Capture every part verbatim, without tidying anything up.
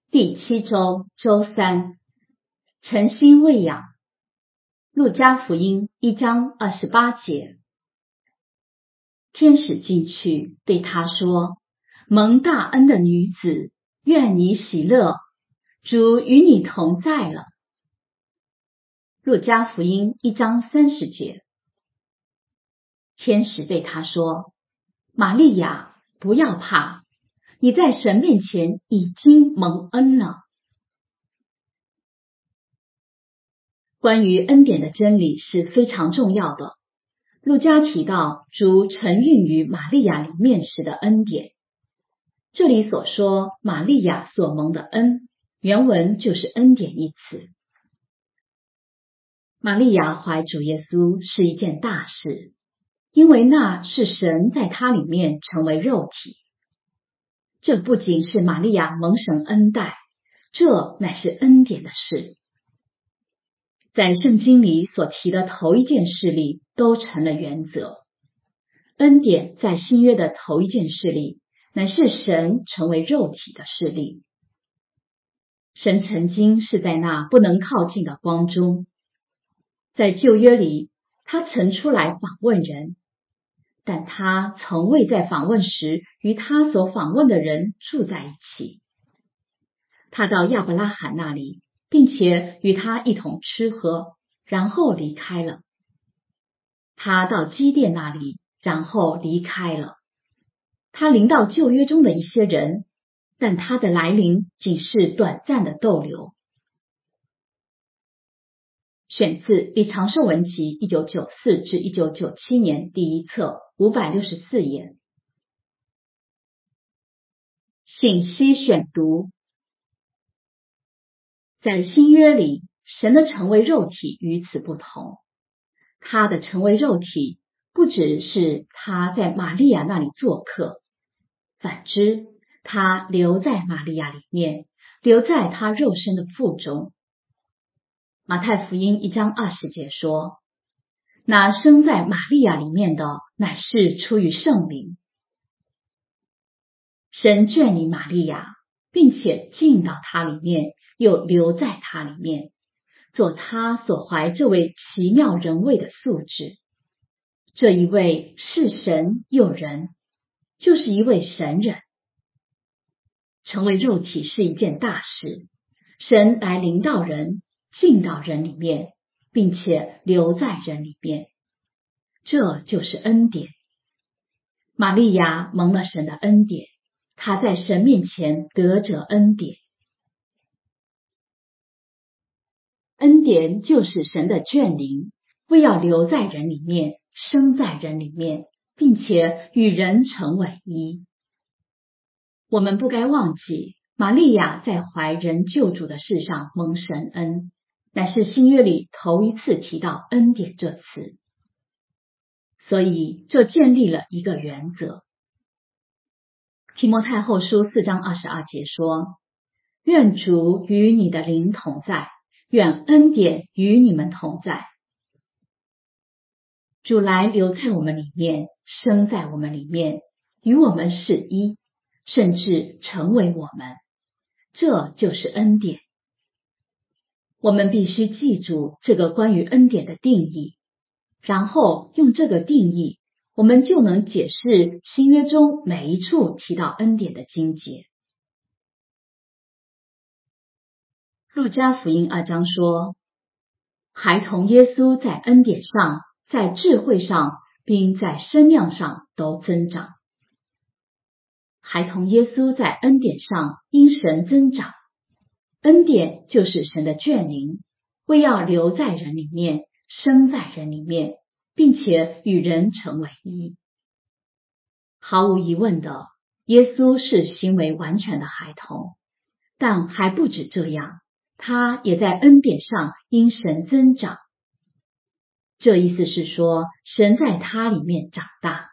第七周周三，诚心喂养。路加福音一章二十八节。天使进去对他说：蒙大恩的女子，愿你喜乐，主与你同在了。路加福音一章三十节。天使对他说：玛利亚，不要怕，你在神面前已经蒙恩了。关于恩典的真理是非常重要的。路加提到主承运于玛利亚里面时的恩典，这里所说玛利亚所蒙的恩，原文就是恩典一词。玛利亚怀主耶稣是一件大事，因为那是神在她里面成为肉体。这不仅是玛利亚蒙神恩待，这乃是恩典的事。在圣经里所提的头一件事例都成了原则。恩典在新约的头一件事例，乃是神成为肉体的事例。神曾经是在那不能靠近的光中，在旧约里，他曾出来访问人，但他从未在访问时与他所访问的人住在一起。他到亚伯拉罕那里，并且与他一同吃喝，然后离开了。他到基甸那里，然后离开了。他临到旧约中的一些人，但他的来临仅是短暂的逗留。选自《比长寿文集》一九九四至一九九七年第一册五百六十四页。信息选读。在新约里，神的成为肉体与此不同。他的成为肉体不只是他在玛利亚那里做客，反之，他留在玛利亚里面，留在他肉身的腹中。马太福音一章二十节说：那生在玛利亚里面的，乃是出于圣灵。神眷你玛利亚，并且进到他里面，又留在他里面，做他所怀这位奇妙人位的素质。这一位是神又人，就是一位神人。成为肉体是一件大事，神来临到人，进到人里面，并且留在人里面，这就是恩典。玛利亚蒙了神的恩典，她在神面前得着恩典。恩典就是神的眷灵，为要留在人里面，生在人里面，并且与人成为一。我们不该忘记，玛利亚在怀人救主的事上蒙神恩，乃是新约里头一次提到恩典这词。所以这建立了一个原则。提摩太后书四章二十二节说：愿主与你的灵同在，愿恩典与你们同在。主来留在我们里面，生在我们里面，与我们是一，甚至成为我们，这就是恩典。我们必须记住这个关于恩典的定义，然后用这个定义，我们就能解释新约中每一处提到恩典的经节。路加福音二章说：孩童耶稣在恩典上，在智慧上，并在身量上都增长。孩童耶稣在恩典上因神增长。恩典就是神的眷灵，为要留在人里面，生在人里面，并且与人成为一。毫无疑问的，耶稣是行为完全的孩童，但还不止这样，他也在恩典上因神增长。这意思是说，神在他里面长大。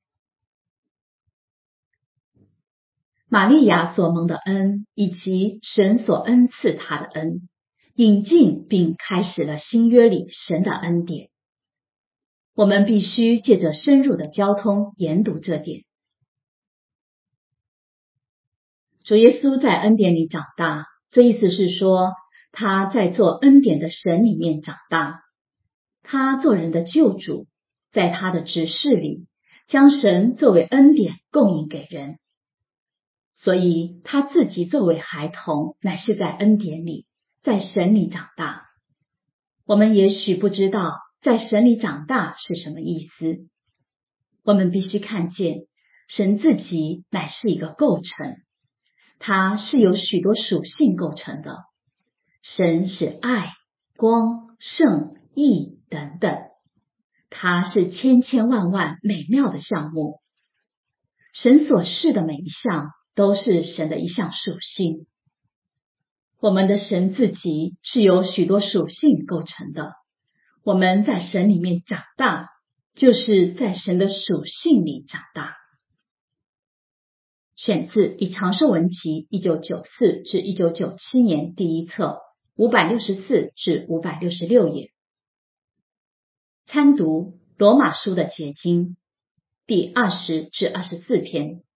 玛利亚所蒙的恩，以及神所恩赐他的恩，引进并开始了新约里神的恩典。我们必须借着深入的交通研读这点。 主耶稣在恩典里长大，这意思是说他在做恩典的神里面长大。他做人的救主，在他的执事里将神作为恩典供应给人，所以他自己作为孩童，乃是在恩典里，在神里长大。我们也许不知道在神里长大是什么意思，我们必须看见神自己乃是一个构成，它是由许多属性构成的。神是爱、光、圣、义等等，它是千千万万美妙的项目。神所示的每一项都是神的一项属性。我们的神自己是由许多属性构成的，我们在神里面长大，就是在神的属性里长大。选自以长寿文集一九九四至一九九七年第一册五百六十四至五百六十六页。参读罗马书的结晶第二十至二十四篇。